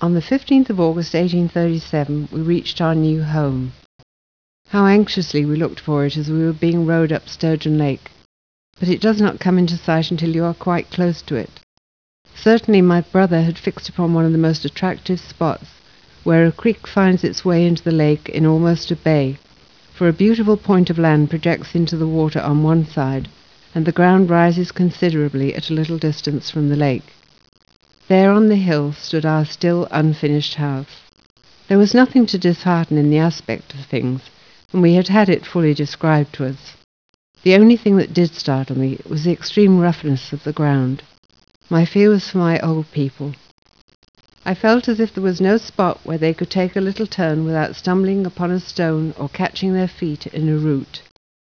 On the 15th of August 1837 we reached our new home. How anxiously we looked for it as we were being rowed up Sturgeon Lake, but it does not come into sight until you are quite close to it. Certainly my brother had fixed upon one of the most attractive spots, where a creek finds its way into the lake in almost a bay, for a beautiful point of land projects into the water on one side, and the ground rises considerably at a little distance from the lake. There on the hill stood our still unfinished house. There was nothing to dishearten in the aspect of things, and we had had it fully described to us. The only thing that did startle me was the extreme roughness of the ground. My fear was for my old people. I felt as if there was no spot where they could take a little turn without stumbling upon a stone or catching their feet in a root.